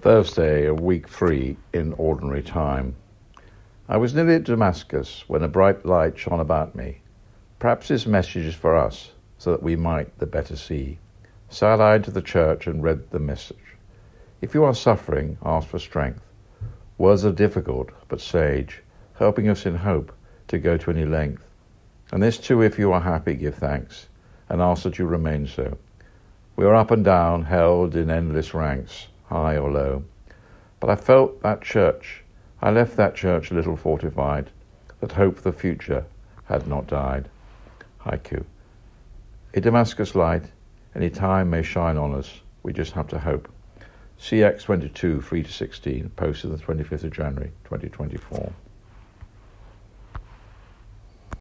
Thursday of week 3 in ordinary time. I was nearly at Damascus when a bright light shone about me. Perhaps this message is for us, so that we might the better see. So I into the church and read the message. If you are suffering, ask for strength. Words are difficult, but sage, helping us in hope to go to any length. And this too, if you are happy, give thanks, and ask that you remain so. We are up and down, held in endless ranks, high or low. But I felt that church. I left that church a little fortified, that hope for the future had not died. Haiku. A Damascus light, any time may shine on us. We just have to hope. CX 22, 3-16, posted the 25th of January, 2024.